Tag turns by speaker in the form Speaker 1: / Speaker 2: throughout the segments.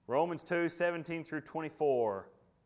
Speaker 1: Romans 2:17 through 24.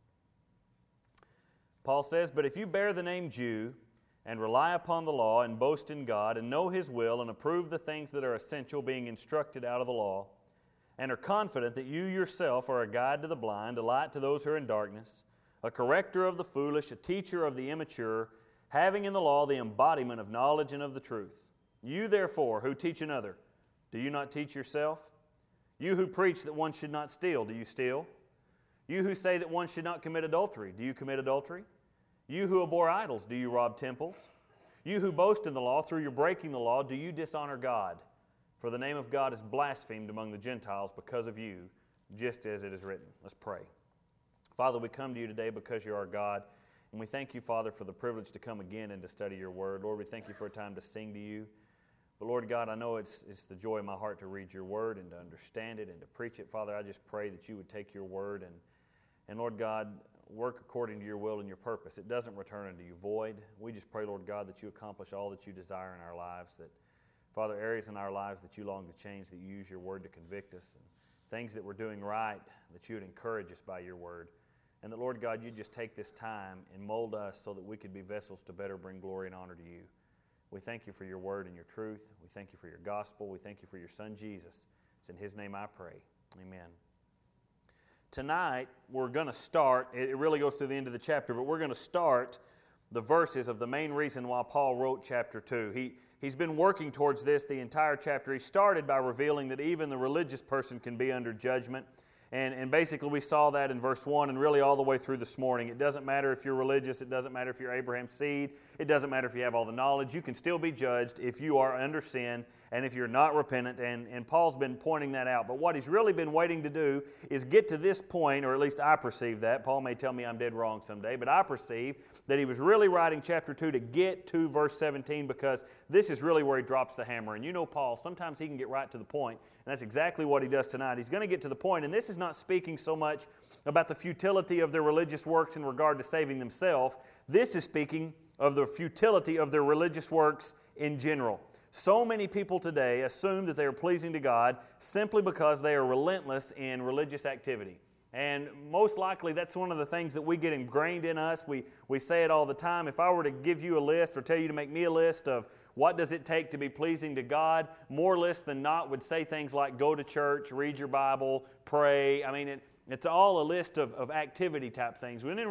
Speaker 1: Paul says, "But if you bear the name Jew, and rely upon the law, and boast in God, and know His will, and approve the things that are essential, being instructed out of the law, and are confident that you yourself are a guide to the blind, a light to those who are in darkness, a corrector of the foolish, a teacher of the immature, having in the law the embodiment of knowledge and of the truth. You therefore, who teach another, do you not teach yourself? You who preach that one should not steal, do you steal? You who say that one should not commit adultery, do you commit adultery? You who abhor idols, do you rob temples? You who boast in the law, through your breaking the law, do you dishonor God? For the name of God is blasphemed among the Gentiles because of you, just as it is written." Let's pray. Father, we come to you today because you are God, and we thank you, Father, for the privilege to come again and to study your word. Lord, we thank you for a time to sing to you. But Lord God, I know it's the joy of my heart to read your word and to understand it and to preach it. Father, I just pray that you would take your word and Lord God, work according to your will and your purpose. It doesn't return unto you void. We just pray, Lord God, that you accomplish all that you desire in our lives, that, Father, areas in our lives that you long to change, that you use your word to convict us, and things that we're doing right, that you would encourage us by your word, and that, Lord God, you'd just take this time and mold us so that we could be vessels to better bring glory and honor to you. We thank you for your word and your truth. We thank you for your gospel. We thank you for your Son, Jesus. It's in His name I pray. Amen. Tonight, we're going to start, it really goes through the end of the chapter, but we're going to start the verses of the main reason why Paul wrote chapter 2. He's been working towards this the entire chapter. He started by revealing that even the religious person can be under judgment. And basically we saw that in verse 1 and really all the way through this morning. It doesn't matter if you're religious. It doesn't matter if you're Abraham's seed. It doesn't matter if you have all the knowledge. You can still be judged if you are under sin and if you're not repentant. And Paul's been pointing that out. But what he's really been waiting to do is get to this point, or at least I perceive that. Paul may tell me I'm dead wrong someday, but I perceive that he was really writing chapter 2 to get to verse 17, because this is really where he drops the hammer. And you know Paul, sometimes he can get right to the point. And that's exactly what he does tonight. He's going to get to the point, and this is not speaking so much about the futility of their religious works in regard to saving themselves. This is speaking of the futility of their religious works in general. So many people today assume that they are pleasing to God simply because they are relentless in religious activity. And most likely that's one of the things that we get ingrained in us. We say it all the time. If I were to give you a list or tell you to make me a list of what does it take to be pleasing to God, more lists than not would say things like go to church, read your Bible, pray. I mean, it's all a list of activity type things. When in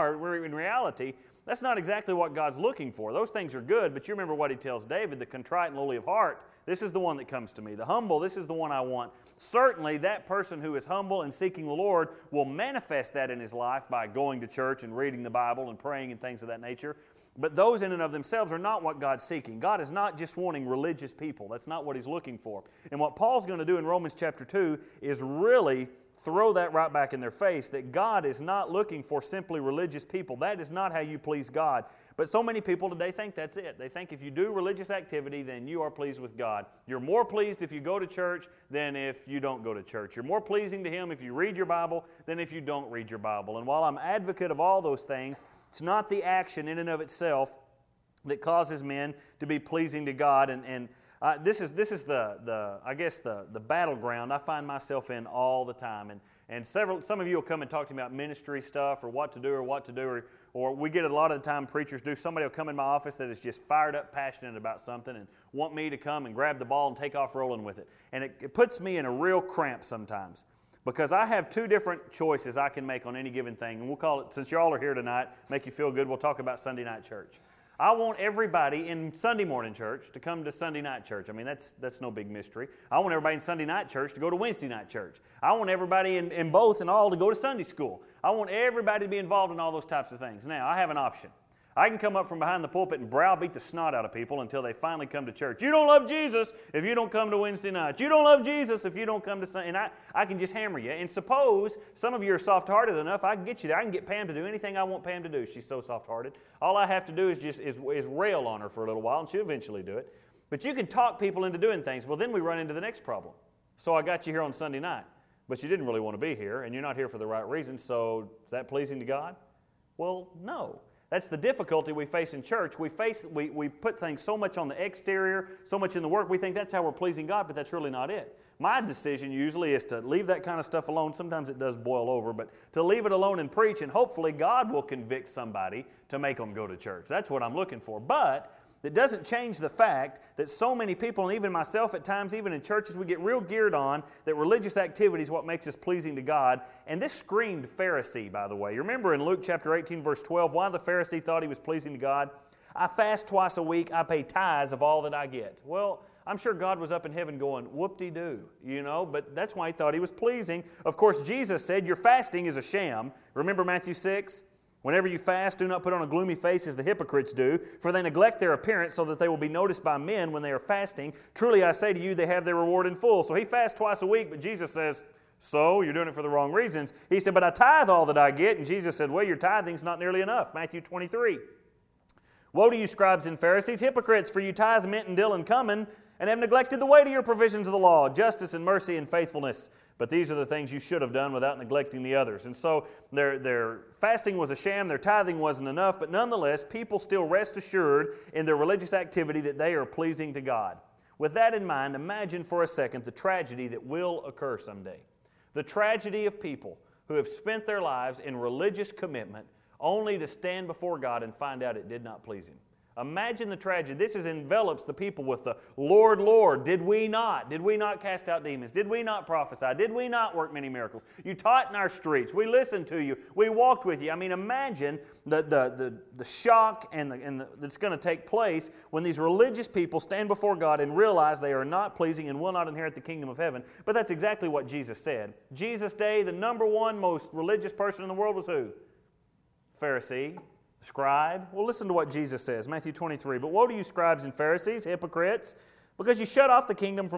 Speaker 1: reality, that's not exactly what God's looking for. Those things are good, but you remember what He tells David, the contrite and lowly of heart, this is the one that comes to me. The humble, this is the one I want. Certainly, that person who is humble and seeking the Lord will manifest that in his life by going to church and reading the Bible and praying and things of that nature. But those in and of themselves are not what God's seeking. God is not just wanting religious people. That's not what He's looking for. And what Paul's going to do in Romans chapter 2 is really throw that right back in their face, that God is not looking for simply religious people. That is not how you please God. But so many people today think that's it. They think if you do religious activity, then you are pleased with God. You're more pleased if you go to church than if you don't go to church. You're more pleasing to Him if you read your Bible than if you don't read your Bible. And while I'm advocate of all those things, it's not the action in and of itself that causes men to be pleasing to God. And this is the battleground I find myself in all the time. And some of you will come and talk to me about ministry stuff or what to do, or we get a lot of the time preachers do. Somebody will come in my office that is just fired up, passionate about something and want me to come and grab the ball and take off rolling with it. And it puts me in a real cramp sometimes, because I have two different choices I can make on any given thing. And we'll call it, since you all are here tonight, make you feel good, we'll talk about Sunday night church. I want everybody in Sunday morning church to come to Sunday night church. I mean, that's no big mystery. I want everybody in Sunday night church to go to Wednesday night church. I want everybody in both and all to go to Sunday school. I want everybody to be involved in all those types of things. Now, I have an option. I can come up from behind the pulpit and browbeat the snot out of people until they finally come to church. You don't love Jesus if you don't come to Wednesday night. You don't love Jesus if you don't come to Sunday. And I can just hammer you. And suppose some of you are soft-hearted enough, I can get you there. I can get Pam to do anything I want Pam to do. She's so soft-hearted. All I have to do is rail on her for a little while, and she'll eventually do it. But you can talk people into doing things. Well, then we run into the next problem. So I got you here on Sunday night, but you didn't really want to be here, and you're not here for the right reason, so is that pleasing to God? Well, no. That's the difficulty we face in church. We put things so much on the exterior, so much in the work, we think that's how we're pleasing God, but that's really not it. My decision usually is to leave that kind of stuff alone. Sometimes it does boil over, but to leave it alone and preach, and hopefully God will convict somebody to make them go to church. That's what I'm looking for. But it doesn't change the fact that so many people, and even myself at times, even in churches, we get real geared on that religious activity is what makes us pleasing to God. And this screamed Pharisee, by the way. You remember in Luke chapter 18, verse 12, why the Pharisee thought he was pleasing to God? I fast twice a week, I pay tithes of all that I get. Well, I'm sure God was up in heaven going, whoop-de-doo, but that's why he thought he was pleasing. Of course, Jesus said, your fasting is a sham. Remember Matthew 6? Whenever you fast, do not put on a gloomy face as the hypocrites do, for they neglect their appearance so that they will be noticed by men when they are fasting. Truly I say to you, they have their reward in full. So he fasts twice a week, but Jesus says, so you're doing it for the wrong reasons. He said, but I tithe all that I get. And Jesus said, well, your tithing's not nearly enough. Matthew 23. Woe to you, scribes and Pharisees, hypocrites, for you tithe mint and dill and cumin, and have neglected the weightier provisions of the law, justice and mercy and faithfulness. But these are the things you should have done without neglecting the others. And so their fasting was a sham, their tithing wasn't enough, but nonetheless, people still rest assured in their religious activity that they are pleasing to God. With that in mind, imagine for a second the tragedy that will occur someday. The tragedy of people who have spent their lives in religious commitment only to stand before God and find out it did not please Him. Imagine the tragedy. This envelops the people with the Lord, Lord, did we not? Did we not cast out demons? Did we not prophesy? Did we not work many miracles? You taught in our streets. We listened to you. We walked with you. I mean, imagine the shock that's going to take place when these religious people stand before God and realize they are not pleasing and will not inherit the kingdom of heaven. But that's exactly what Jesus said. Jesus' day, the number one most religious person in the world was who? Pharisee. Scribe. Well, listen to what Jesus says, Matthew 23. But woe to you, scribes and Pharisees, hypocrites, because you shut off the kingdom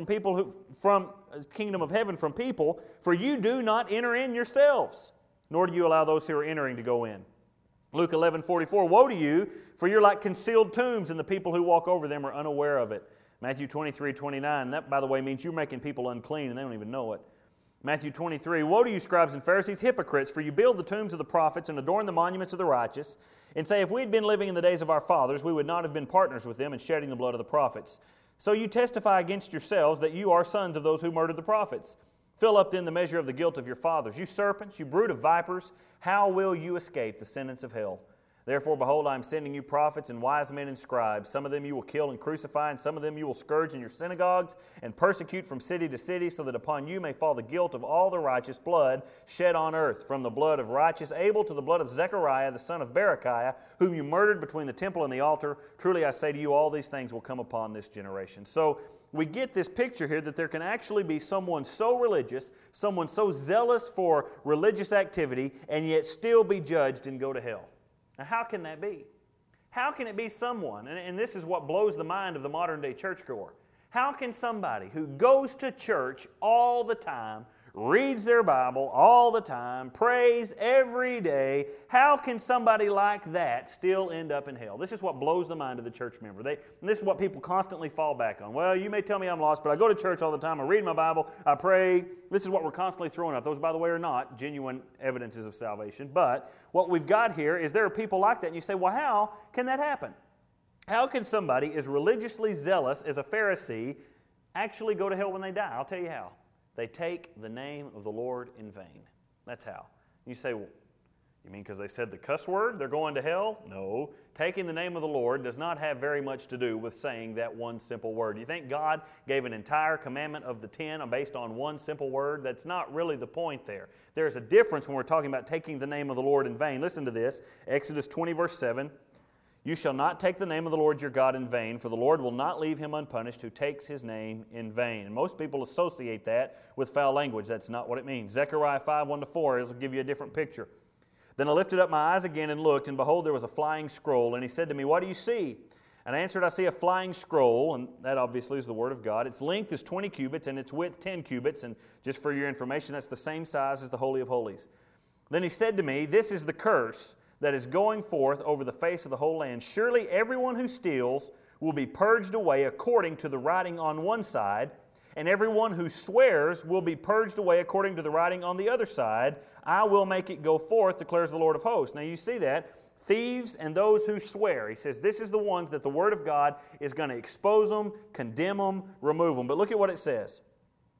Speaker 1: kingdom of heaven from people, for you do not enter in yourselves, nor do you allow those who are entering to go in. Luke 11:44. Woe to you, for you're like concealed tombs, and the people who walk over them are unaware of it. Matthew 23:29. That, by the way, means you're making people unclean, and they don't even know it. Matthew 23, woe to you, scribes and Pharisees, hypocrites, for you build the tombs of the prophets and adorn the monuments of the righteous, and say, if we had been living in the days of our fathers, we would not have been partners with them in shedding the blood of the prophets. So you testify against yourselves that you are sons of those who murdered the prophets. Fill up then the measure of the guilt of your fathers. You serpents, you brood of vipers, how will you escape the sentence of hell? Therefore, behold, I am sending you prophets and wise men and scribes. Some of them you will kill and crucify, and some of them you will scourge in your synagogues and persecute from city to city, so that upon you may fall the guilt of all the righteous blood shed on earth, from the blood of righteous Abel to the blood of Zechariah, the son of Berechiah, whom you murdered between the temple and the altar. Truly I say to you, all these things will come upon this generation. So we get this picture here that there can actually be someone so religious, someone so zealous for religious activity, and yet still be judged and go to hell. Now, how can that be? How can it be someone, and this is what blows the mind of the modern day churchgoer, how can somebody who goes to church all the time, reads their Bible all the time, prays every day, how can somebody like that still end up in hell? This is what blows the mind of the church member. This is what people constantly fall back on. Well, you may tell me I'm lost, but I go to church all the time, I read my Bible, I pray. This is what we're constantly throwing up. Those, by the way, are not genuine evidences of salvation. But what we've got here is there are people like that, and you say, well, how can that happen? How can somebody as religiously zealous as a Pharisee actually go to hell when they die? I'll tell you how. They take the name of the Lord in vain. That's how. You say, well, you mean because they said the cuss word, they're going to hell? No. Taking the name of the Lord does not have very much to do with saying that one simple word. You think God gave an entire commandment of the 10 based on one simple word? That's not really the point there. There's a difference when we're talking about taking the name of the Lord in vain. Listen to this. Exodus 20, verse 7. You shall not take the name of the Lord your God in vain, for the Lord will not leave him unpunished who takes his name in vain. And most people associate that with foul language. That's not what it means. Zechariah 5, 1-4 will give you a different picture. Then I lifted up my eyes again and looked, and behold, there was a flying scroll. And he said to me, what do you see? And I answered, I see a flying scroll, and that obviously is the Word of God. Its length is 20 cubits, and its width 10 cubits. And just for your information, that's the same size as the Holy of Holies. Then he said to me, this is the curse that is going forth over the face of the whole land. Surely everyone who steals will be purged away according to the writing on one side, and everyone who swears will be purged away according to the writing on the other side. I will make it go forth, declares the Lord of hosts. Now you see that. Thieves and those who swear. He says this is the ones that the Word of God is going to expose them, condemn them, remove them. But look at what it says.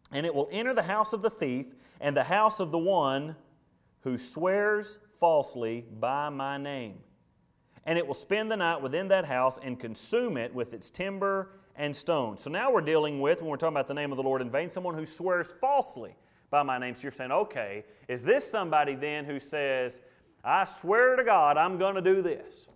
Speaker 1: and it will enter the house of the thief and the house of the one who swears falsely by my name. And it will spend the night within that house and consume it with its timber and stone. So now we're dealing with, when we're talking about the name of the Lord in vain, someone who swears falsely by my name. So you're saying, okay, is this somebody then who says, I swear to God I'm going to do this?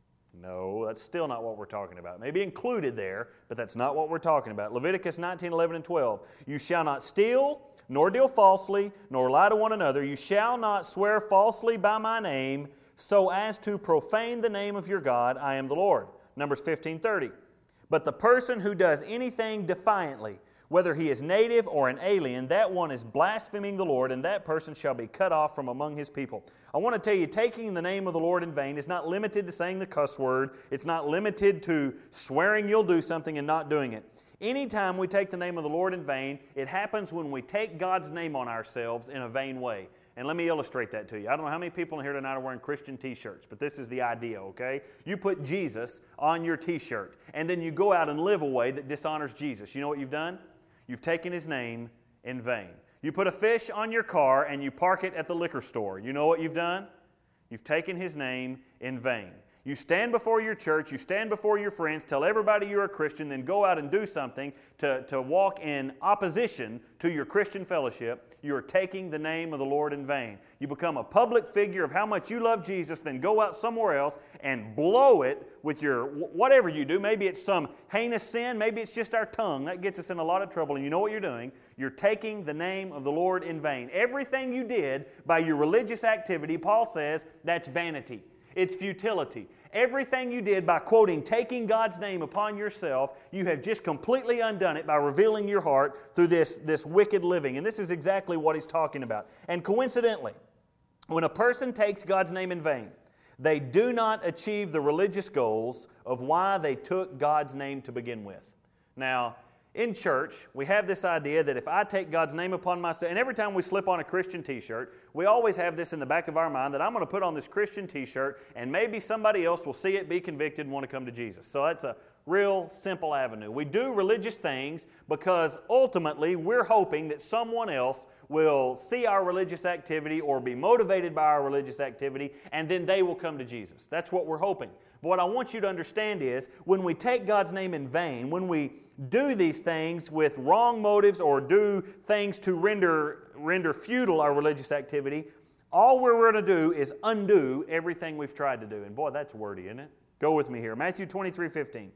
Speaker 1: No, that's still not what we're talking about. Maybe included there, but that's not what we're talking about. Leviticus 19, 11, and 12. You shall not steal, nor deal falsely, nor lie to one another. You shall not swear falsely by my name, so as to profane the name of your God. I am the Lord. Numbers 15:30. But the person who does anything defiantly, whether he is native or an alien, that one is blaspheming the Lord, and that person shall be cut off from among his people. I want to tell you, taking the name of the Lord in vain is not limited to saying the cuss word. It's not limited to swearing you'll do something and not doing it. Anytime we take the name of the Lord in vain, it happens when we take God's name on ourselves in a vain way. And let me illustrate that to you. I don't know how many people in here tonight are wearing Christian t-shirts, but this is the idea, okay? You put Jesus on your t-shirt, and then you go out and live a way that dishonors Jesus. You know what you've done? You've taken His name in vain. You put a fish on your car and you park it at the liquor store. You know what you've done? You've taken His name in vain. You stand before your church, you stand before your friends, tell everybody you're a Christian, then go out and do something to walk in opposition to your Christian fellowship. You are taking the name of the Lord in vain. You become a public figure of how much you love Jesus, then go out somewhere else and blow it with your, whatever you do. Maybe it's some heinous sin, maybe it's just our tongue. That gets us in a lot of trouble, and you know what you're doing? You're taking the name of the Lord in vain. Everything you did by your religious activity, Paul says, that's vanity. It's futility. Everything you did by quoting, taking God's name upon yourself, you have just completely undone it by revealing your heart through this wicked living. And this is exactly what he's talking about. And coincidentally, when a person takes God's name in vain, they do not achieve the religious goals of why they took God's name to begin with. Now, in church, we have this idea that if I take God's name upon myself, and every time we slip on a Christian t-shirt, we always have this in the back of our mind that I'm going to put on this Christian t-shirt and maybe somebody else will see it, be convicted, and want to come to Jesus. So that's a real simple avenue. We do religious things because ultimately we're hoping that someone else will see our religious activity or be motivated by our religious activity, and then they will come to Jesus. That's what we're hoping. But what I want you to understand is when we take God's name in vain, when we do these things with wrong motives or do things to render futile our religious activity, all we're going to do is undo everything we've tried to do. And boy, that's wordy, isn't it? Go with me here. Matthew 23:15.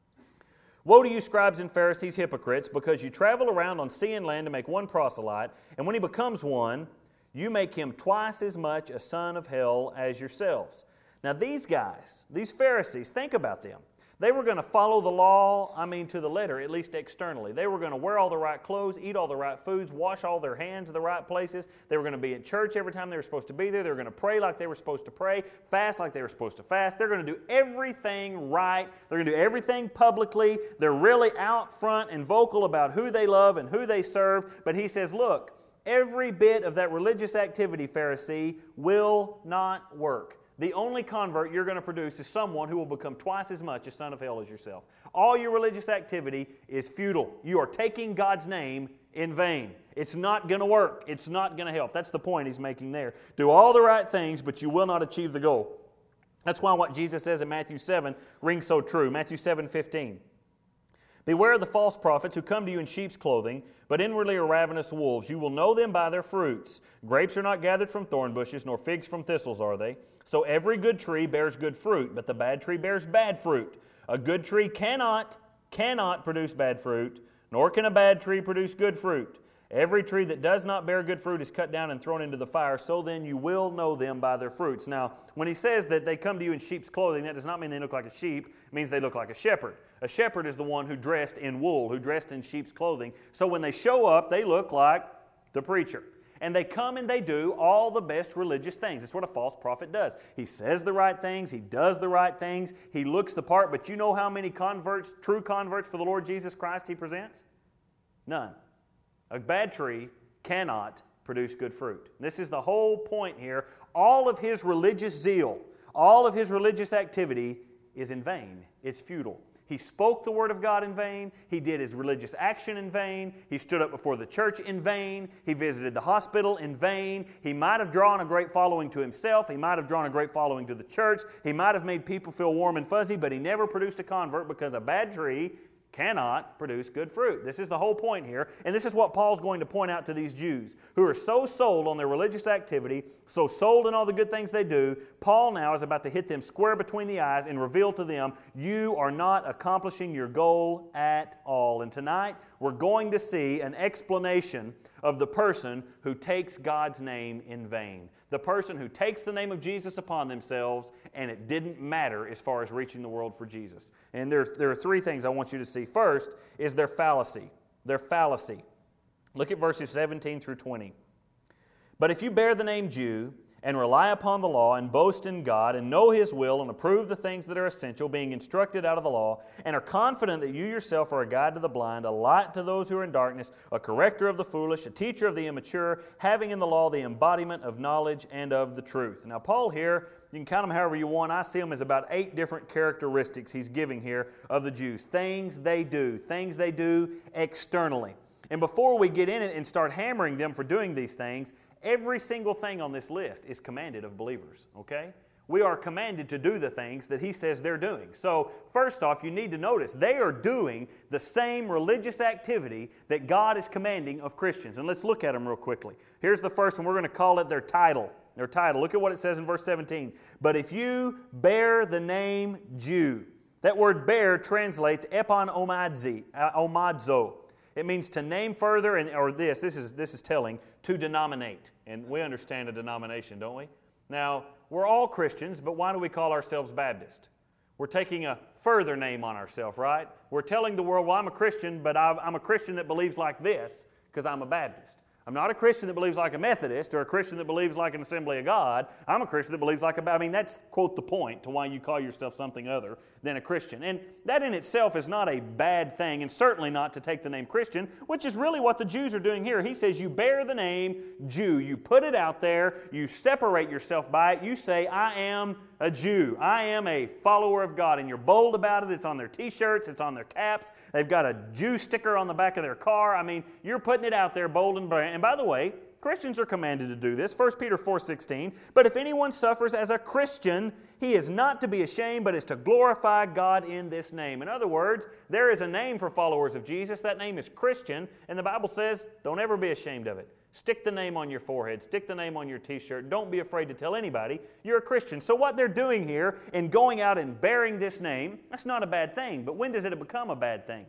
Speaker 1: Woe to you, scribes and Pharisees, hypocrites, because you travel around on sea and land to make one proselyte, and when he becomes one, you make him twice as much a son of hell as yourselves. Now these guys, these Pharisees, think about them. They were going to follow the law, to the letter, at least externally. They were going to wear all the right clothes, eat all the right foods, wash all their hands in the right places. They were going to be at church every time they were supposed to be there. They were going to pray like they were supposed to pray, fast like they were supposed to fast. They're going to do everything right. They're going to do everything publicly. They're really out front and vocal about who they love and who they serve. But he says, look, every bit of that religious activity, Pharisee, will not work. The only convert you're going to produce is someone who will become twice as much a son of hell as yourself. All your religious activity is futile. You are taking God's name in vain. It's not going to work. It's not going to help. That's the point he's making there. Do all the right things, but you will not achieve the goal. That's why what Jesus says in Matthew 7 rings so true. Matthew 7:15. Beware of the false prophets who come to you in sheep's clothing, but inwardly are ravenous wolves. You will know them by their fruits. Grapes are not gathered from thorn bushes, nor figs from thistles are they. So every good tree bears good fruit, but the bad tree bears bad fruit. A good tree cannot produce bad fruit, nor can a bad tree produce good fruit. Every tree that does not bear good fruit is cut down and thrown into the fire, so then you will know them by their fruits. Now, when he says that they come to you in sheep's clothing, that does not mean they look like a sheep. It means they look like a shepherd. A shepherd is the one who dressed in wool, who dressed in sheep's clothing. So when they show up, they look like the preacher. And they come and they do all the best religious things. That's what a false prophet does. He says the right things. He does the right things. He looks the part. But you know how many converts, true converts for the Lord Jesus Christ he presents? None. A bad tree cannot produce good fruit. This is the whole point here. All of his religious zeal, all of his religious activity is in vain. It's futile. He spoke the Word of God in vain. He did his religious action in vain. He stood up before the church in vain. He visited the hospital in vain. He might have drawn a great following to himself. He might have drawn a great following to the church. He might have made people feel warm and fuzzy, but he never produced a convert because a bad tree cannot produce good fruit. This is the whole point here, and this is what Paul's going to point out to these Jews who are so sold on their religious activity, so sold in all the good things they do. Paul now is about to hit them square between the eyes and reveal to them, you are not accomplishing your goal at all. And tonight, we're going to see an explanation of the person who takes God's name in vain. The person who takes the name of Jesus upon themselves, and it didn't matter as far as reaching the world for Jesus. And there are three things I want you to see. First is their fallacy. Their fallacy. Look at verses 17 through 20. But if you bear the name Jew, and rely upon the law, and boast in God, and know His will, and approve the things that are essential, being instructed out of the law, and are confident that you yourself are a guide to the blind, a light to those who are in darkness, a corrector of the foolish, a teacher of the immature, having in the law the embodiment of knowledge and of the truth. Now, Paul here, you can count them however you want. I see them as about 8 different characteristics he's giving here of the Jews. Things they do externally. And before we get in it and start hammering them for doing these things, every single thing on this list is commanded of believers, okay? We are commanded to do the things that he says they're doing. So, first off, you need to notice they are doing the same religious activity that God is commanding of Christians. And let's look at them real quickly. Here's the first one. We're going to call it their title. Their title. Look at what it says in verse 17. But if you bear the name Jew, that word bear translates omadzo. It means to name further, or this is telling, to denominate. And we understand a denomination, don't we? Now, we're all Christians, but why do we call ourselves Baptist? We're taking a further name on ourselves, right? We're telling the world, well, I'm a Christian, but I'm a Christian that believes like this because I'm a Baptist. I'm not a Christian that believes like a Methodist or a Christian that believes like an Assembly of God. I'm a Christian that believes like a... I mean, that's, quote, the point to why you call yourself something other than a Christian. And that in itself is not a bad thing, and certainly not to take the name Christian, which is really what the Jews are doing here. He says you bear the name Jew. You put it out there. You separate yourself by it. You say, I am a Jew. I am a follower of God. And you're bold about it. It's on their T-shirts. It's on their caps. They've got a Jew sticker on the back of their car. I mean, you're putting it out there bold and brand. And by the way, Christians are commanded to do this. 1 Peter 4:16, but if anyone suffers as a Christian, he is not to be ashamed, but is to glorify God in this name. In other words, there is a name for followers of Jesus. That name is Christian, and the Bible says, don't ever be ashamed of it. Stick the name on your forehead. Stick the name on your T-shirt. Don't be afraid to tell anybody you're a Christian. So what they're doing here in going out and bearing this name, that's not a bad thing. But when does it become a bad thing?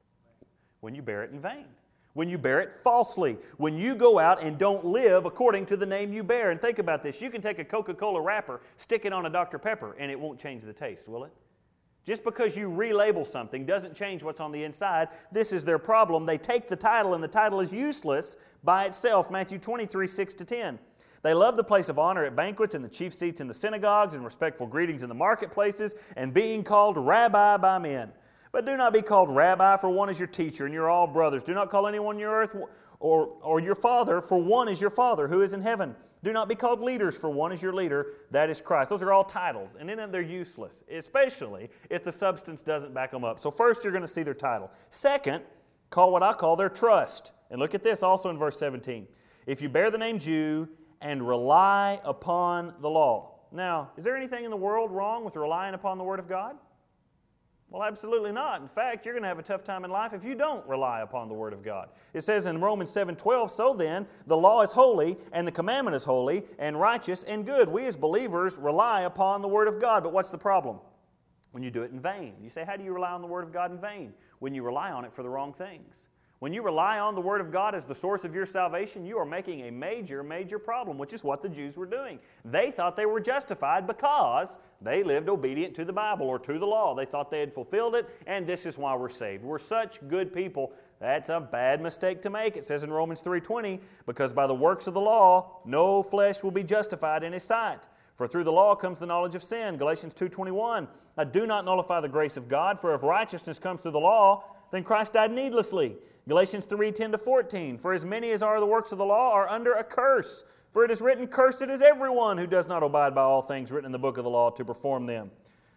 Speaker 1: When you bear it in vain. When you bear it falsely. When you go out and don't live according to the name you bear. And think about this. You can take a Coca-Cola wrapper, stick it on a Dr. Pepper, and it won't change the taste, will it? Just because you relabel something doesn't change what's on the inside. This is their problem. They take the title, and the title is useless by itself. Matthew 23:6-10. They love the place of honor at banquets and the chief seats in the synagogues and respectful greetings in the marketplaces and being called rabbi by men. But do not be called rabbi, for one is your teacher, and you're all brothers. Do not call anyone your earth or your father, for one is your Father who is in heaven. Do not be called leaders, for one is your leader, that is Christ. Those are all titles, and in them they're useless, especially if the substance doesn't back them up. So first you're going to see their title. Second, call what I call their trust. And look at this also in verse 17. If you bear the name Jew and rely upon the law. Now, is there anything in the world wrong with relying upon the Word of God? Well, absolutely not. In fact, you're going to have a tough time in life if you don't rely upon the Word of God. It says in Romans 7:12, so then, the law is holy, and the commandment is holy, and righteous, and good. We as believers rely upon the Word of God. But what's the problem? When you do it in vain. You say, how do you rely on the Word of God in vain? When you rely on it for the wrong things. When you rely on the Word of God as the source of your salvation, you are making a major, major problem, which is what the Jews were doing. They thought they were justified because they lived obedient to the Bible or to the law. They thought they had fulfilled it, and this is why we're saved. We're such good people. That's a bad mistake to make. It says in Romans 3:20, because by the works of the law, no flesh will be justified in His sight. For through the law comes the knowledge of sin. Galatians 2:21, I do not nullify the grace of God, for if righteousness comes through the law, then Christ died needlessly. Galatians 3:10-14, for as many as are the works of the law are under a curse. For it is written, cursed is everyone who does not abide by all things written in the book of the law to perform them.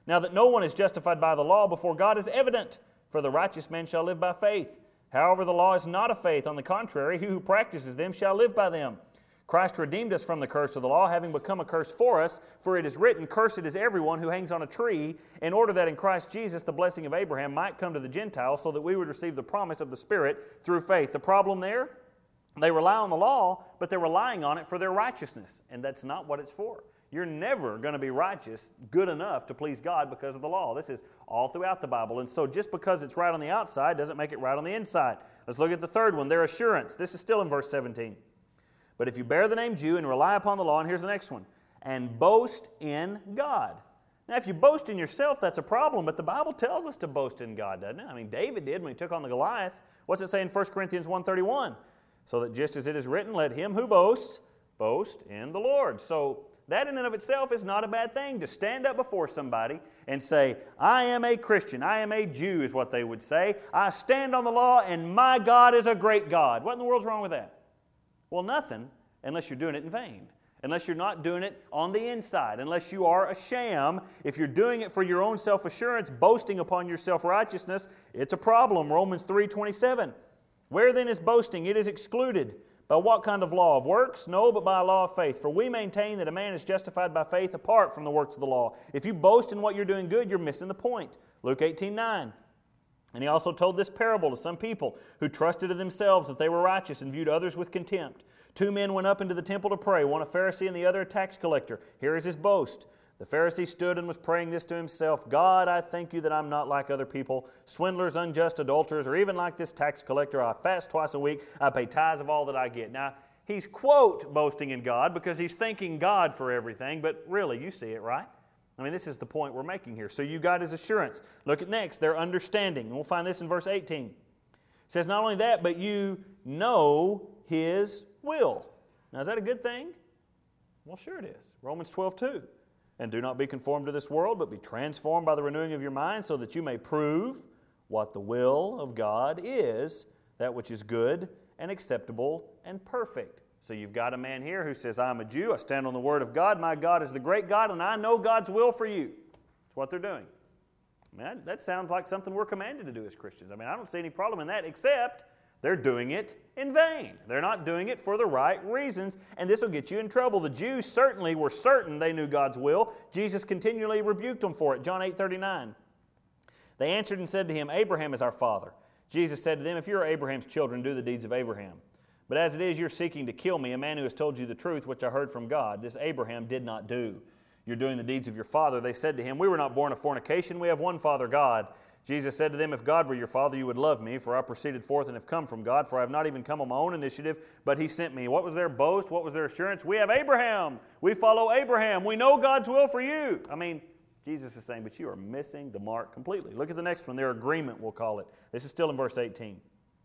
Speaker 1: Now that no one is justified by the law before God is evident, for the righteous man shall live by faith. However, the law is not of faith. On the contrary, he who practices them shall live by them. Christ redeemed us from the curse of the law, having become a curse for us, for it is written, Cursed is everyone who hangs on a tree, in order that in Christ Jesus the blessing of Abraham might come to the Gentiles, so that we would receive the promise of the Spirit through faith. The problem there? They rely on the law, but they're relying on it for their righteousness, and that's not what it's for. You're never going to be righteous, good enough to please God because of the law. This is all throughout the Bible. And so just because it's right on the outside doesn't make it right on the inside. Let's look at the third one, their assurance. This is still in verse 17. But if you bear the name Jew and rely upon the law, and here's the next one, and boast in God. Now, if you boast in yourself, that's a problem, but the Bible tells us to boast in God, doesn't it? I mean, David did when he took on the Goliath. What's it say in 1 Corinthians 1:31? So that just as it is written, let him who boasts, boast in the Lord. So that in and of itself is not a bad thing, to stand up before somebody and say, I am a Christian, I am a Jew is what they would say. I stand on the law and my God is a great God. What in the world's wrong with that? Well, nothing, unless you're doing it in vain. Unless you're not doing it on the inside. Unless you are a sham. If you're doing it for your own self-assurance, boasting upon your self-righteousness, it's a problem. Romans 3:27. Where then is boasting? It is excluded. By what kind of law? Of works? No, but by a law of faith. For we maintain that a man is justified by faith apart from the works of the law. If you boast in what you're doing good, you're missing the point. Luke 18:9. And he also told this parable to some people who trusted in themselves that they were righteous and viewed others with contempt. 2 men went up into the temple to pray, one a Pharisee and the other a tax collector. Here is his boast. The Pharisee stood and was praying this to himself, God, I thank you that I'm not like other people, swindlers, unjust, adulterers, or even like this tax collector. I fast twice a week. I pay tithes of all that I get. Now, he's, quote, boasting in God because he's thanking God for everything, but really, you see it, right? I mean, this is the point we're making here. So you got his assurance. Look at next, their understanding. And we'll find this in verse 18. It says, not only that, but you know his will. Now, is that a good thing? Well, sure it is. Romans 12:2. And do not be conformed to this world, but be transformed by the renewing of your mind, so that you may prove what the will of God is, that which is good and acceptable and perfect. So you've got a man here who says, I'm a Jew, I stand on the Word of God, my God is the great God, and I know God's will for you. That's what they're doing. I mean, that sounds like something we're commanded to do as Christians. I mean, I don't see any problem in that, except they're doing it in vain. They're not doing it for the right reasons, and this will get you in trouble. The Jews certainly were certain they knew God's will. Jesus continually rebuked them for it. John 8:39. They answered and said to him, Abraham is our father. Jesus said to them, if you are Abraham's children, do the deeds of Abraham. But as it is, you're seeking to kill me, a man who has told you the truth, which I heard from God. This Abraham did not do. You're doing the deeds of your father. They said to him, we were not born of fornication. We have one Father, God. Jesus said to them, if God were your Father, you would love me, for I proceeded forth and have come from God, for I have not even come on my own initiative, but He sent me. What was their boast? What was their assurance? We have Abraham. We follow Abraham. We know God's will for you. I mean, Jesus is saying, but you are missing the mark completely. Look at the next one, their agreement, we'll call it. This is still in verse 18.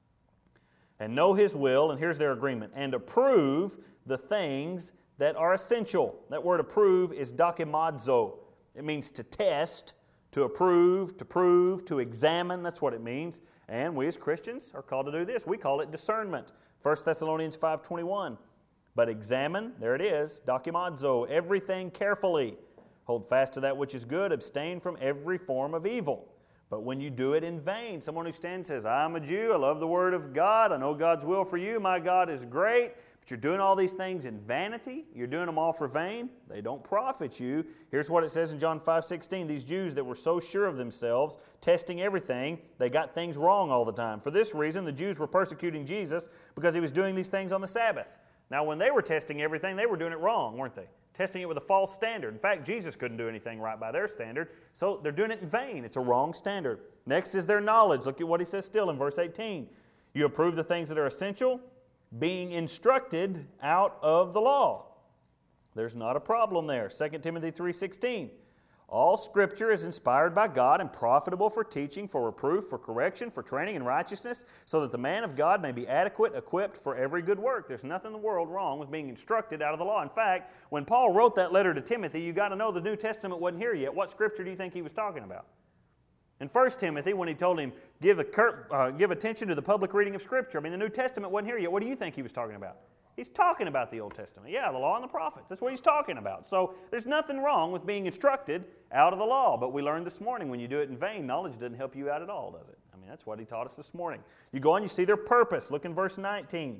Speaker 1: And know His will, and here's their agreement, and approve the things that are essential. That word approve is dokimazo. It means to test, to approve, to prove, to examine. That's what it means. And we as Christians are called to do this. We call it discernment. 1 Thessalonians 5:21. But examine, there it is, dokimazo, everything carefully. Hold fast to that which is good. Abstain from every form of evil. But when you do it in vain, someone who stands and says, I'm a Jew, I love the Word of God, I know God's will for you, my God is great, but you're doing all these things in vanity, you're doing them all for vain, they don't profit you. Here's what it says in John 5:16, these Jews that were so sure of themselves, testing everything, they got things wrong all the time. For this reason, the Jews were persecuting Jesus because He was doing these things on the Sabbath. Now, when they were testing everything, they were doing it wrong, weren't they? Testing it with a false standard. In fact, Jesus couldn't do anything right by their standard, so they're doing it in vain. It's a wrong standard. Next is their knowledge. Look at what he says still in verse 18. You approve the things that are essential, being instructed out of the law. There's not a problem there. 2 Timothy 3:16. All Scripture is inspired by God and profitable for teaching, for reproof, for correction, for training in righteousness, so that the man of God may be adequate, equipped for every good work. There's nothing in the world wrong with being instructed out of the law. In fact, when Paul wrote that letter to Timothy, you got to know the New Testament wasn't here yet. What Scripture do you think he was talking about? In 1 Timothy, when he told him, give attention to the public reading of Scripture, I mean, the New Testament wasn't here yet. What do you think he was talking about? He's talking about the Old Testament. Yeah, the law and the prophets. That's what he's talking about. So there's nothing wrong with being instructed out of the law. But we learned this morning, when you do it in vain, knowledge doesn't help you out at all, does it? I mean, that's what he taught us this morning. You go on, you see their purpose. Look in verse 19.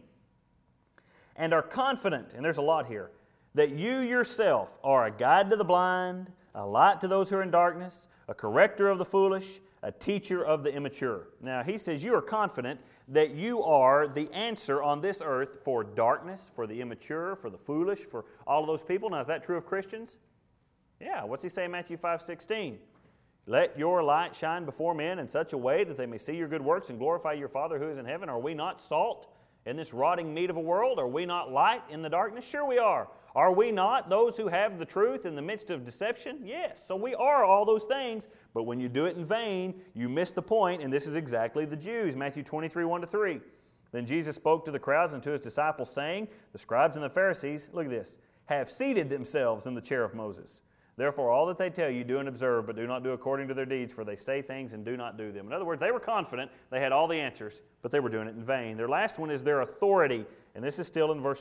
Speaker 1: And are confident, and there's a lot here, that you yourself are a guide to the blind, a light to those who are in darkness, a corrector of the foolish, a teacher of the immature. Now, he says you are confident that you are the answer on this earth for darkness, for the immature, for the foolish, for all of those people. Now, is that true of Christians? Yeah. What's he say in Matthew 5:16? Let your light shine before men in such a way that they may see your good works and glorify your Father who is in heaven. Are we not salt in this rotting meat of a world? Are we not light in the darkness? Sure we are. Are we not those who have the truth in the midst of deception? Yes. So we are all those things, but when you do it in vain, you miss the point, and this is exactly the Jews. Matthew 23, 1-3. Then Jesus spoke to the crowds and to his disciples, saying, the scribes and the Pharisees, look at this, have seated themselves in the chair of Moses. Therefore, all that they tell you, do and observe, but do not do according to their deeds, for they say things and do not do them. In other words, they were confident, they had all the answers, but they were doing it in vain. Their last one is their authority, and this is still in verse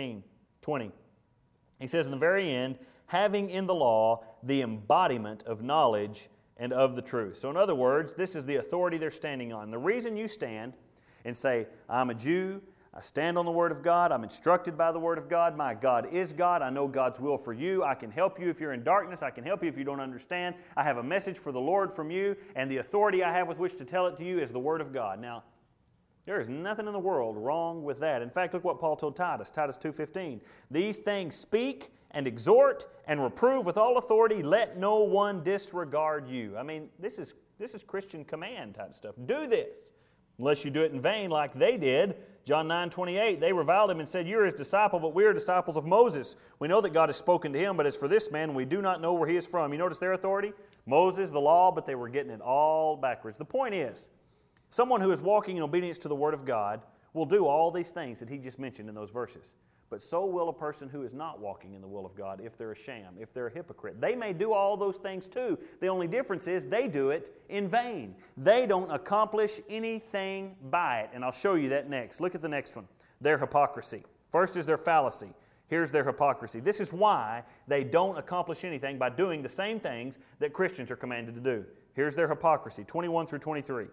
Speaker 1: 20. He says in the very end, having in the law the embodiment of knowledge and of the truth. So in other words, this is the authority they're standing on. The reason you stand and say, I'm a Jew, I stand on the Word of God, I'm instructed by the Word of God, my God is God, I know God's will for you, I can help you if you're in darkness, I can help you if you don't understand, I have a message for the Lord from you, and the authority I have with which to tell it to you is the Word of God. Now, there is nothing in the world wrong with that. In fact, look what Paul told Titus, Titus 2:15. These things speak and exhort and reprove with all authority, let no one disregard you. I mean, this is Christian command type stuff. Do this, unless you do it in vain like they did. John 9:28, they reviled him and said, you're his disciple, but we are disciples of Moses. We know that God has spoken to him, but as for this man, we do not know where he is from. You notice their authority? Moses, the law, but they were getting it all backwards. The point is, someone who is walking in obedience to the Word of God will do all these things that he just mentioned in those verses. But so will a person who is not walking in the will of God if they're a sham, if they're a hypocrite. They may do all those things too. The only difference is they do it in vain. They don't accomplish anything by it. And I'll show you that next. Look at the next one. Their hypocrisy. First is their fallacy. Here's their hypocrisy. This is why they don't accomplish anything by doing the same things that Christians are commanded to do. Here's their hypocrisy, 21-23.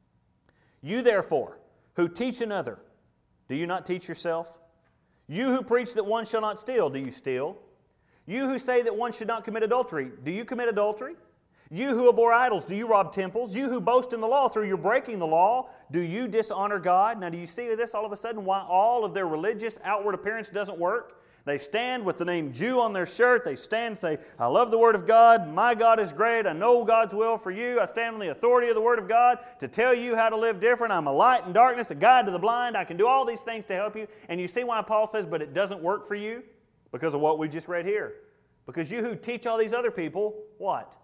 Speaker 1: You therefore, who teach another, do you not teach yourself? You who preach that one shall not steal, do you steal? You who say that one should not commit adultery, do you commit adultery? You who abhor idols, do you rob temples? You who boast in the law through your breaking the law, do you dishonor God? Now do you see this all of a sudden, why all of their religious outward appearance doesn't work? They stand with the name Jew on their shirt. They stand and say, I love the Word of God. My God is great. I know God's will for you. I stand on the authority of the Word of God to tell you how to live different. I'm a light in darkness, a guide to the blind. I can do all these things to help you. And you see why Paul says, but it doesn't work for you? Because of what we just read here. Because you who teach all these other people, what?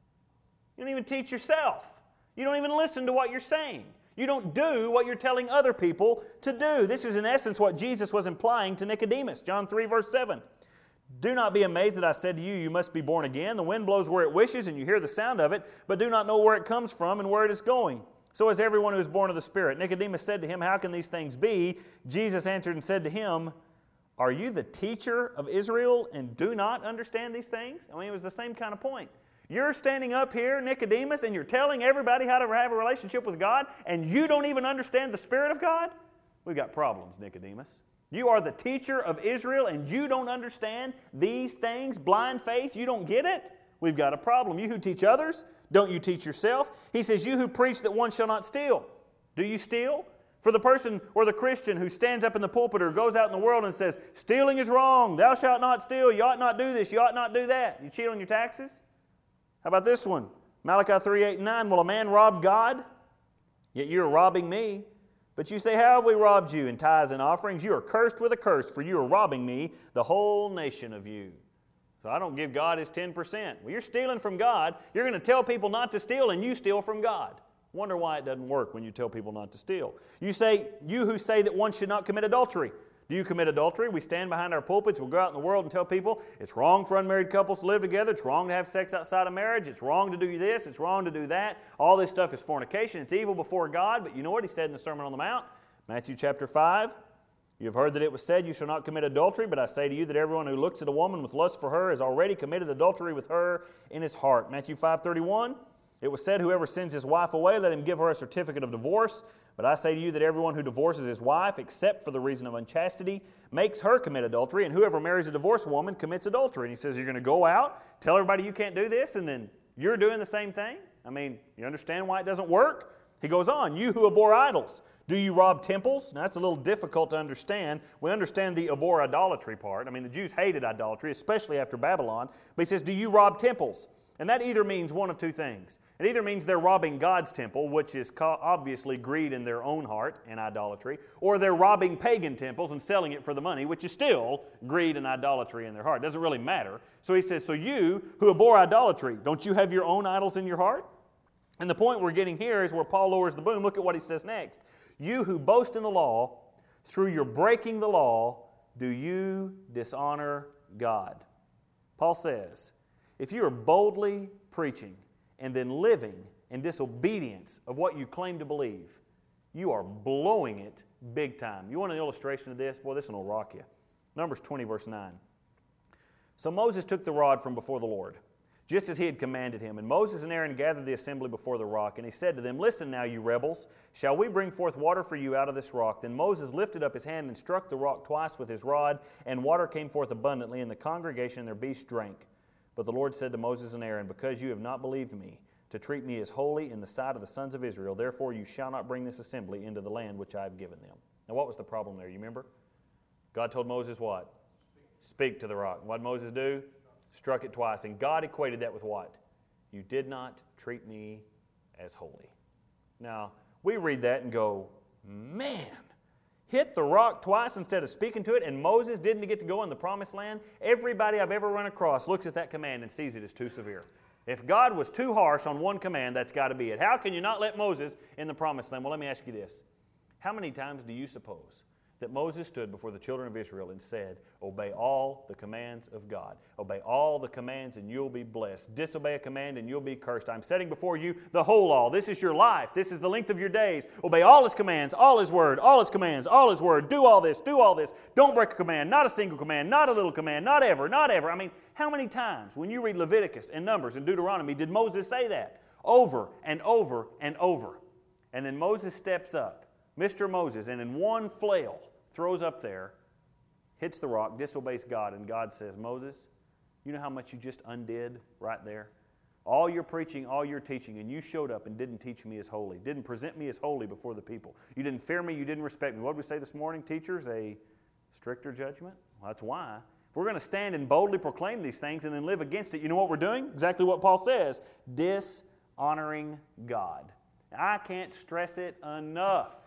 Speaker 1: You don't even teach yourself. You don't even listen to what you're saying. You don't do what you're telling other people to do. This is in essence what Jesus was implying to Nicodemus. John 3, verse 7. Do not be amazed that I said to you, you must be born again. The wind blows where it wishes, and you hear the sound of it, but do not know where it comes from and where it is going. So is everyone who is born of the Spirit. Nicodemus said to him, how can these things be? Jesus answered and said to him, are you the teacher of Israel and do not understand these things? I mean, it was the same kind of point. You're standing up here, Nicodemus, and you're telling everybody how to have a relationship with God, and you don't even understand the Spirit of God? We've got problems, Nicodemus. You are the teacher of Israel, and you don't understand these things? Blind faith, you don't get it? We've got a problem. You who teach others, don't you teach yourself? He says, you who preach that one shall not steal. Do you steal? For the person or the Christian who stands up in the pulpit or goes out in the world and says, stealing is wrong, thou shalt not steal, you ought not do this, you ought not do that. You cheat on your taxes? How about this one? Malachi 3:8-9, will a man rob God? Yet you are robbing me. But you say, how have we robbed you in tithes and offerings? You are cursed with a curse, for you are robbing me, the whole nation of you. So I don't give God His 10%. Well, you're stealing from God. You're going to tell people not to steal, and you steal from God. Wonder why it doesn't work when you tell people not to steal. You who say that one should not commit adultery. Do you commit adultery? We stand behind our pulpits, we'll go out in the world and tell people it's wrong for unmarried couples to live together, it's wrong to have sex outside of marriage, it's wrong to do this, it's wrong to do that. All this stuff is fornication, it's evil before God, but you know what He said in the Sermon on the Mount? Matthew chapter 5, You have heard that it was said, you shall not commit adultery, but I say to you that everyone who looks at a woman with lust for her has already committed adultery with her in his heart. Matthew 5:31, it was said, whoever sends his wife away, let him give her a certificate of divorce. But I say to you that everyone who divorces his wife, except for the reason of unchastity, makes her commit adultery, and whoever marries a divorced woman commits adultery. And he says, you're going to go out, tell everybody you can't do this, and then you're doing the same thing? I mean, you understand why it doesn't work? He goes on, you who abhor idols, do you rob temples? Now, that's a little difficult to understand. We understand the abhor idolatry part. I mean, the Jews hated idolatry, especially after Babylon. But he says, do you rob temples? And that either means one of two things. It either means they're robbing God's temple, which is obviously greed in their own heart and idolatry, or they're robbing pagan temples and selling it for the money, which is still greed and idolatry in their heart. It doesn't really matter. So he says, so you who abhor idolatry, don't you have your own idols in your heart? And the point we're getting here is where Paul lowers the boom. Look at what he says next. You who boast in the law, through your breaking the law, do you dishonor God? Paul says, if you are boldly preaching and then living in disobedience of what you claim to believe, you are blowing it big time. You want an illustration of this? Boy, this one will rock you. Numbers 20, verse 9. So Moses took the rod from before the Lord, just as he had commanded him. And Moses and Aaron gathered the assembly before the rock. And he said to them, listen now, you rebels, shall we bring forth water for you out of this rock? Then Moses lifted up his hand and struck the rock twice with his rod, and water came forth abundantly, and the congregation and their beasts drank. But the Lord said to Moses and Aaron, because you have not believed me, to treat me as holy in the sight of the sons of Israel, therefore you shall not bring this assembly into the land which I have given them. Now what was the problem there? You remember? God told Moses what? Speak to the rock. What did Moses do? Struck it twice. And God equated that with what? You did not treat me as holy. Now, we read that and go, man, hit the rock twice instead of speaking to it, and Moses didn't get to go in the promised land? Everybody I've ever run across looks at that command and sees it as too severe. If God was too harsh on one command, that's got to be it. How can you not let Moses in the promised land? Well, let me ask you this. How many times do you suppose that Moses stood before the children of Israel and said, obey all the commands of God. Obey all the commands and you'll be blessed. Disobey a command and you'll be cursed. I'm setting before you the whole law. This is your life. This is the length of your days. Obey all His commands, all His word, all His commands, all His word. Do all this, do all this. Don't break a command, not a single command, not a little command, not ever, not ever. I mean, how many times when you read Leviticus and Numbers and Deuteronomy did Moses say that? Over and over and over. And then Moses steps up, Mr. Moses, and in one flail, throws up there, hits the rock, disobeys God, and God says, Moses, you know how much you just undid right there? All your preaching, all your teaching, and you showed up and didn't teach me as holy, didn't present me as holy before the people. You didn't fear me, you didn't respect me. What did we say this morning, teachers? A stricter judgment? Well, that's why. If we're going to stand and boldly proclaim these things and then live against it, you know what we're doing? Exactly what Paul says, dishonoring God. I can't stress it enough.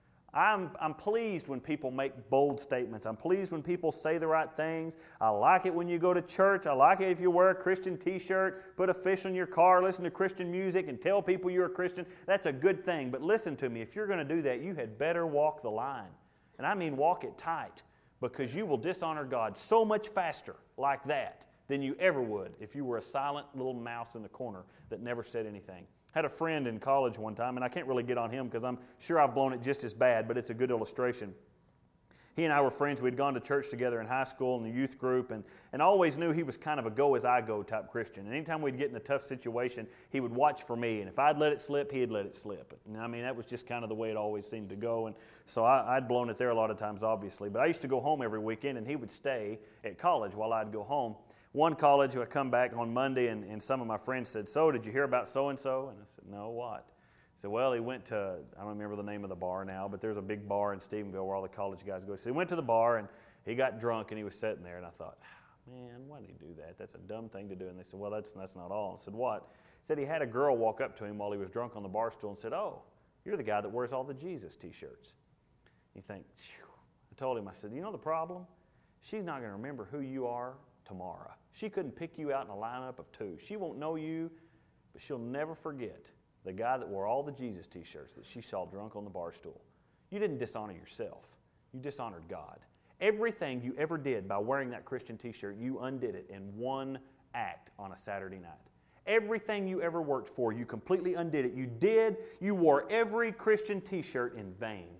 Speaker 1: I'm pleased when people make bold statements. I'm pleased when people say the right things. I like it when you go to church. I like it if you wear a Christian t-shirt, put a fish in your car, listen to Christian music, and tell people you're a Christian. That's a good thing. But listen to me, if you're going to do that, you had better walk the line. And I mean walk it tight, because you will dishonor God so much faster like that than you ever would if you were a silent little mouse in the corner that never said anything. Had a friend in college one time, and I can't really get on him because I'm sure I've blown it just as bad, but it's a good illustration. He and I were friends. We'd gone to church together in high school in the youth group, and I always knew he was kind of a go-as-I-go type Christian. And anytime we'd get in a tough situation, he would watch for me, and if I'd let it slip, he'd let it slip. And I mean, that was just kind of the way it always seemed to go, and so I'd blown it there a lot of times, obviously. But I used to go home every weekend, and he would stay at college while I'd go home. One college, I come back on Monday, and some of my friends said, so, did you hear about so-and-so? And I said, no, what? He said, well, he went to, I don't remember the name of the bar now, but there's a big bar in Stephenville where all the college guys go. So he went to the bar, and he got drunk, and he was sitting there, and I thought, man, why did he do that? That's a dumb thing to do. And they said, well, that's not all. I said, what? He said he had a girl walk up to him while he was drunk on the bar stool and said, oh, you're the guy that wears all the Jesus t-shirts. You think, phew. I told him, I said, you know the problem? She's not going to remember who you are tomorrow. She couldn't pick you out in a lineup of two. She won't know you, but she'll never forget the guy that wore all the Jesus t-shirts that she saw drunk on the bar stool. You didn't dishonor yourself. You dishonored God. Everything you ever did by wearing that Christian t-shirt, you undid it in one act on a Saturday night. Everything you ever worked for, you completely undid it. You wore every Christian t-shirt in vain.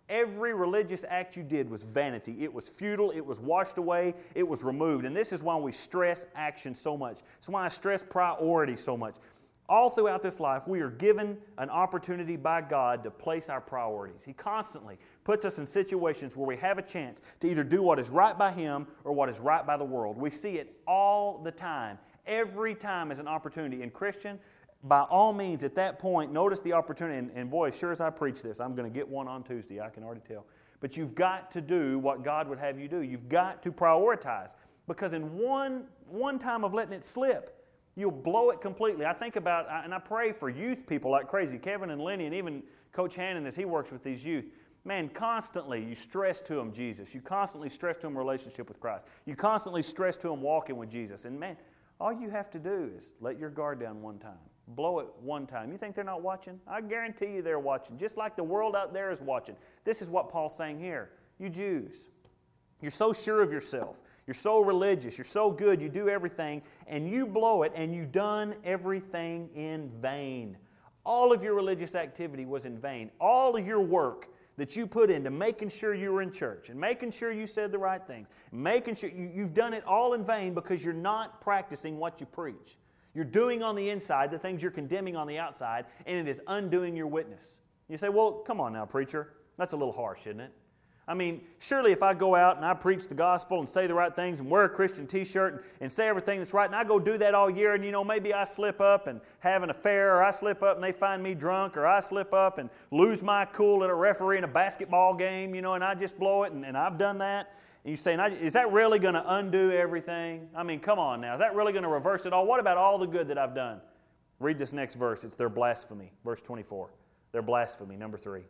Speaker 1: Every religious act you did was vanity. It was futile. It was washed away. It was removed. And this is why we stress action so much. It's why I stress priority so much. All throughout this life, we are given an opportunity by God to place our priorities. He constantly puts us in situations where we have a chance to either do what is right by Him or what is right by the world. We see it all the time. Every time is an opportunity. And Christian, by all means, at that point, notice the opportunity. And boy, as sure as I preach this, I'm going to get one on Tuesday, I can already tell. But you've got to do what God would have you do. You've got to prioritize. Because in one time of letting it slip, you'll blow it completely. I think about, and I pray for youth people like crazy, Kevin and Lenny, and even Coach Hannon as he works with these youth. Man, constantly you stress to them Jesus. You constantly stress to them relationship with Christ. You constantly stress to them walking with Jesus. And man, all you have to do is let your guard down one time. Blow it one time. You think they're not watching? I guarantee you they're watching, just like the world out there is watching. This is what Paul's saying here. You Jews, you're so sure of yourself. You're so religious. You're so good. You do everything, and you blow it, and you've done everything in vain. All of your religious activity was in vain. All of your work that you put into making sure you were in church and making sure you said the right things, making sure you've done it all in vain because you're not practicing what you preach. You're doing on the inside the things you're condemning on the outside, and it is undoing your witness. You say, well, come on now, preacher. That's a little harsh, isn't it? I mean, surely if I go out and I preach the gospel and say the right things and wear a Christian t-shirt and say everything that's right, and I go do that all year, and maybe I slip up and have an affair, or I slip up and they find me drunk, or I slip up and lose my cool at a referee in a basketball game, and I just blow it, and I've done that. And you say, is that really going to undo everything? I mean, come on now. Is that really going to reverse it all? What about all the good that I've done? Read this next verse. It's their blasphemy. Verse 24. Their blasphemy, number 3.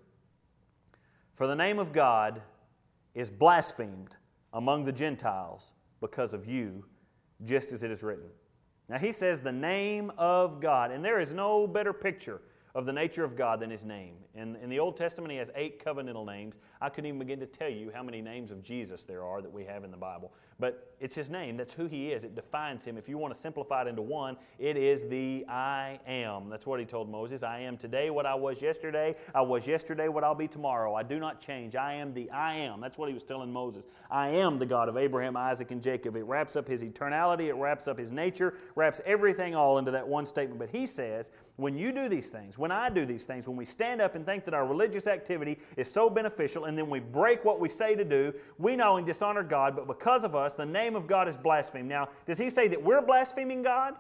Speaker 1: For the name of God is blasphemed among the Gentiles because of you, just as it is written. Now he says the name of God, and there is no better picture of the nature of God than His name. In the Old Testament, He has 8 covenantal names. I couldn't even begin to tell you how many names of Jesus there are that we have in the Bible. But it's His name. That's who He is. It defines Him. If you want to simplify it into one, it is the I am. That's what He told Moses. I am today what I was yesterday. I was yesterday what I'll be tomorrow. I do not change. I am the I am. That's what He was telling Moses. I am the God of Abraham, Isaac, and Jacob. It wraps up His eternality. It wraps up His nature. Wraps everything all into that one statement. But He says, when you do these things, when I do these things, when we stand up and think that our religious activity is so beneficial, and then we break what we say to do, we not only dishonor God, but because of us, the name of God is blasphemed. Now, does He say that we're blaspheming God?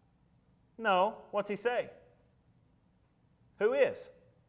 Speaker 1: No. What's He say? Who is?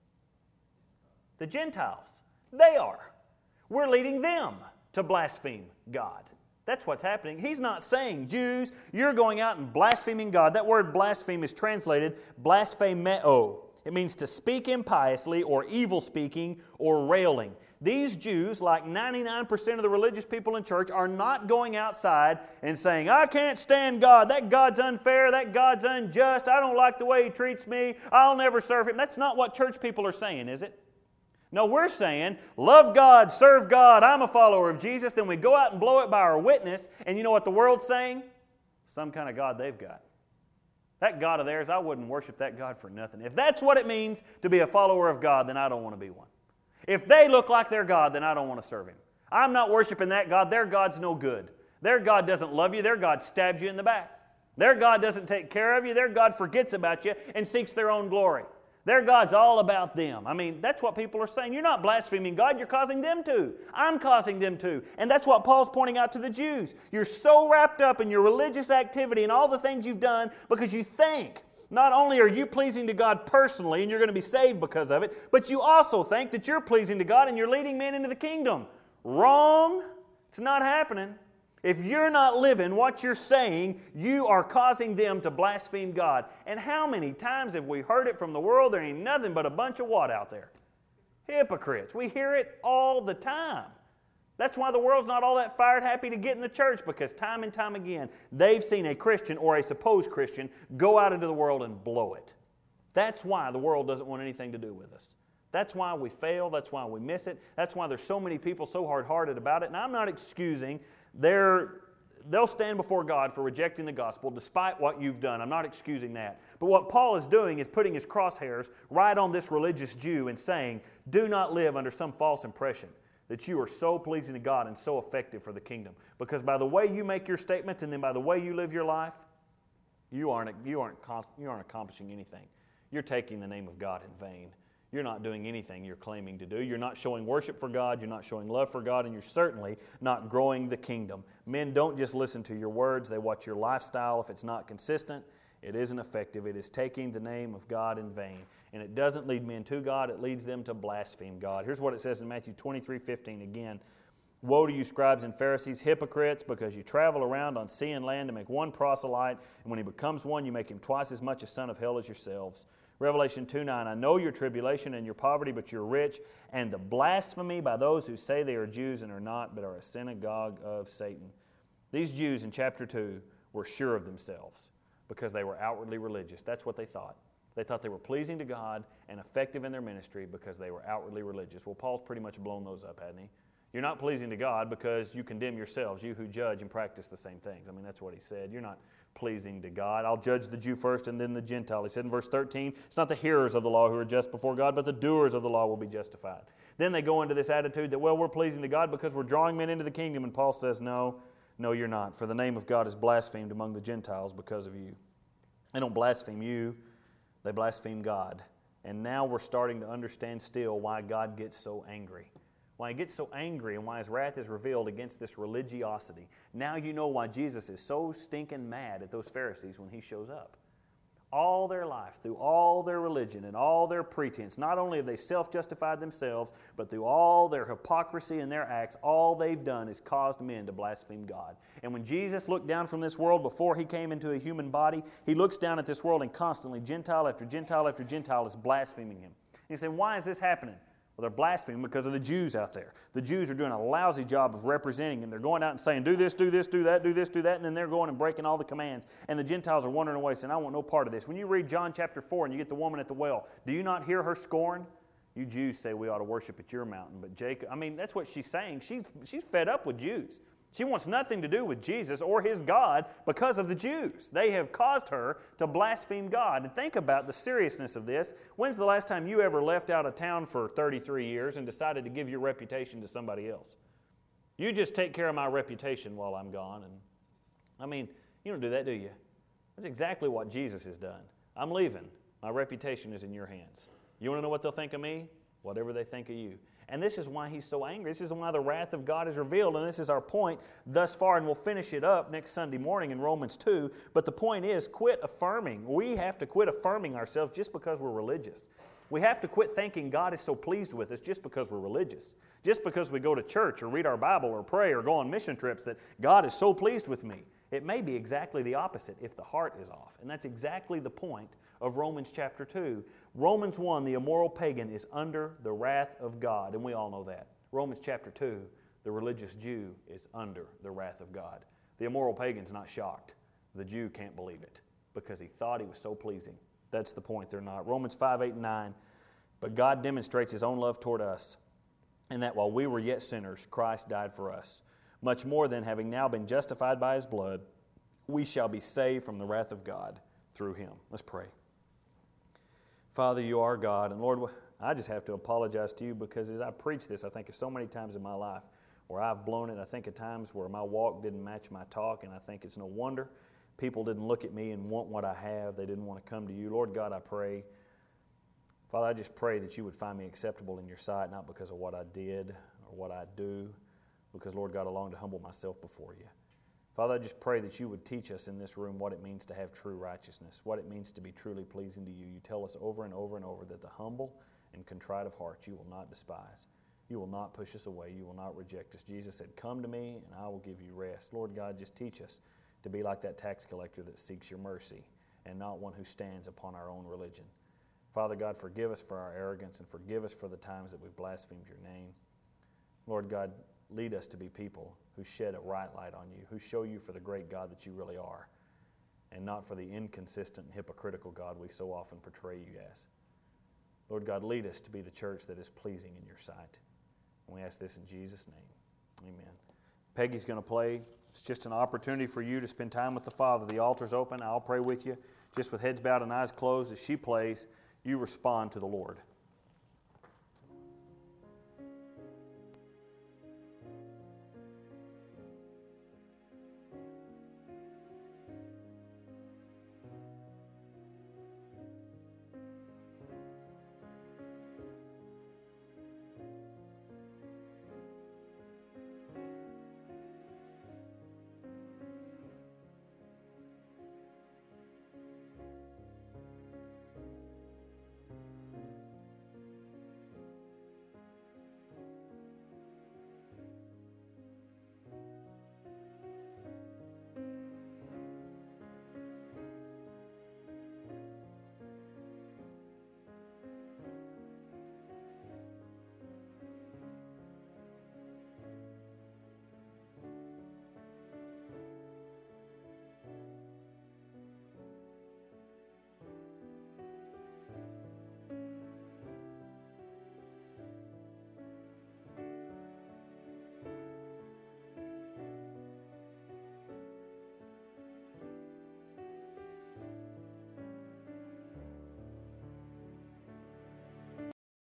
Speaker 1: The Gentiles. They are. We're leading them to blaspheme God. That's what's happening. He's not saying, Jews, you're going out and blaspheming God. That word blaspheme is translated blasphemeo. It means to speak impiously or evil speaking or railing. These Jews, like 99% of the religious people in church, are not going outside and saying, I can't stand God. That God's unfair. That God's unjust. I don't like the way He treats me. I'll never serve Him. That's not what church people are saying, is it? No, we're saying, love God, serve God, I'm a follower of Jesus. Then we go out and blow it by our witness. And you know what the world's saying? Some kind of God they've got. That God of theirs, I wouldn't worship that God for nothing. If that's what it means to be a follower of God, then I don't want to be one. If they look like their God, then I don't want to serve Him. I'm not worshiping that God. Their God's no good. Their God doesn't love you. Their God stabs you in the back. Their God doesn't take care of you. Their God forgets about you and seeks their own glory. Their God's all about them. I mean, that's what people are saying. You're not blaspheming God, you're causing them to. I'm causing them to. And that's what Paul's pointing out to the Jews. You're so wrapped up in your religious activity and all the things you've done because you think not only are you pleasing to God personally and you're going to be saved because of it, but you also think that you're pleasing to God and you're leading men into the kingdom. Wrong. It's not happening. If you're not living what you're saying, you are causing them to blaspheme God. And how many times have we heard it from the world? There ain't nothing but a bunch of what out there? Hypocrites. We hear it all the time. That's why the world's not all that fired happy to get in the church, because time and time again, they've seen a Christian or a supposed Christian go out into the world and blow it. That's why the world doesn't want anything to do with us. That's why we fail. That's why we miss it. That's why there's so many people so hard-hearted about it. And I'm not excusing their they'll stand before God for rejecting the gospel despite what you've done. I'm not excusing that. But what Paul is doing is putting his crosshairs right on this religious Jew and saying, do not live under some false impression that you are so pleasing to God and so effective for the kingdom. Because by the way you make your statements and then by the way you live your life, you aren't accomplishing anything. You're taking the name of God in vain. You're not doing anything you're claiming to do. You're not showing worship for God. You're not showing love for God. And you're certainly not growing the kingdom. Men don't just listen to your words. They watch your lifestyle. If it's not consistent, it isn't effective. It is taking the name of God in vain. And it doesn't lead men to God. It leads them to blaspheme God. Here's what it says in Matthew 23:15 again. Woe to you, scribes and Pharisees, hypocrites, because you travel around on sea and land to make one proselyte, and when he becomes one, you make him twice as much a son of hell as yourselves. Revelation 2:9, I know your tribulation and your poverty, but you're rich, and the blasphemy by those who say they are Jews and are not, but are a synagogue of Satan. These Jews in chapter 2 were sure of themselves because they were outwardly religious. That's what they thought. They thought they were pleasing to God and effective in their ministry because they were outwardly religious. Well, Paul's pretty much blown those up, hasn't he? You're not pleasing to God because you condemn yourselves, you who judge and practice the same things. I mean, that's what he said. You're not pleasing to God. I'll judge the Jew first and then the Gentile. He said in verse 13, it's not the hearers of the law who are just before God, but the doers of the law will be justified. Then they go into this attitude that, well, we're pleasing to God because we're drawing men into the kingdom. And Paul says, no, you're not. For the name of God is blasphemed among the Gentiles because of you. They don't blaspheme you, they blaspheme God. And now we're starting to understand still why God gets so angry. Why he gets so angry and why his wrath is revealed against this religiosity. Now you know why Jesus is so stinking mad at those Pharisees when he shows up. All their life, through all their religion and all their pretense, not only have they self-justified themselves, but through all their hypocrisy and their acts, all they've done is caused men to blaspheme God. And when Jesus looked down from this world before he came into a human body, he looks down at this world and constantly, Gentile after Gentile after Gentile is blaspheming him. And you say, why is this happening? Well, they're blaspheming because of the Jews out there. The Jews are doing a lousy job of representing, and they're going out and saying, do this, do this, do that, do this, do that, and then they're going and breaking all the commands. And the Gentiles are wandering away saying, I want no part of this. When you read John chapter 4 and you get the woman at the well, do you not hear her scorn? You Jews say we ought to worship at your mountain. But Jacob, that's what she's saying. She's fed up with Jews. She wants nothing to do with Jesus or his God because of the Jews. They have caused her to blaspheme God. And think about the seriousness of this. When's the last time you ever left out of town for 33 years and decided to give your reputation to somebody else? You just take care of my reputation while I'm gone. And you don't do that, do you? That's exactly what Jesus has done. I'm leaving. My reputation is in your hands. You want to know what they'll think of me? Whatever they think of you. And this is why he's so angry. This is why the wrath of God is revealed. And this is our point thus far. And we'll finish it up next Sunday morning in Romans 2. But the point is, quit affirming. We have to quit affirming ourselves just because we're religious. We have to quit thinking God is so pleased with us just because we're religious. Just because we go to church or read our Bible or pray or go on mission trips that God is so pleased with me. It may be exactly the opposite if the heart is off. And that's exactly the point of Romans chapter 2. Romans 1, the immoral pagan is under the wrath of God, and we all know that. Romans chapter 2, the religious Jew is under the wrath of God. The immoral pagan's not shocked. The Jew can't believe it because he thought he was so pleasing. That's the point, they're not. Romans 5, 8, and 9, but God demonstrates his own love toward us, in that while we were yet sinners, Christ died for us. Much more than having now been justified by his blood, we shall be saved from the wrath of God through him. Let's pray. Father, you are God, and Lord, I just have to apologize to you because as I preach this, I think of so many times in my life where I've blown it. I think of times where my walk didn't match my talk, and I think it's no wonder people didn't look at me and want what I have. They didn't want to come to you. Lord God, I pray. Father, I just pray that you would find me acceptable in your sight, not because of what I did or what I do, because, Lord God, I long to humble myself before you. Father, I just pray that you would teach us in this room what it means to have true righteousness, what it means to be truly pleasing to you. You tell us over and over and over that the humble and contrite of heart you will not despise. You will not push us away. You will not reject us. Jesus said, come to me and I will give you rest. Lord God, just teach us to be like that tax collector that seeks your mercy and not one who stands upon our own religion. Father God, forgive us for our arrogance and forgive us for the times that we've blasphemed your name. Lord God, lead us to be people who shed a right light on you, who show you for the great God that you really are, and not for the inconsistent and hypocritical God we so often portray you as. Lord God, lead us to be the church that is pleasing in your sight. And we ask this in Jesus' name. Amen. Peggy's going to play It's just an opportunity for you to spend time with the Father. The altar's open. I'll pray with you. Just with heads bowed and eyes closed, as she plays, you respond to the Lord.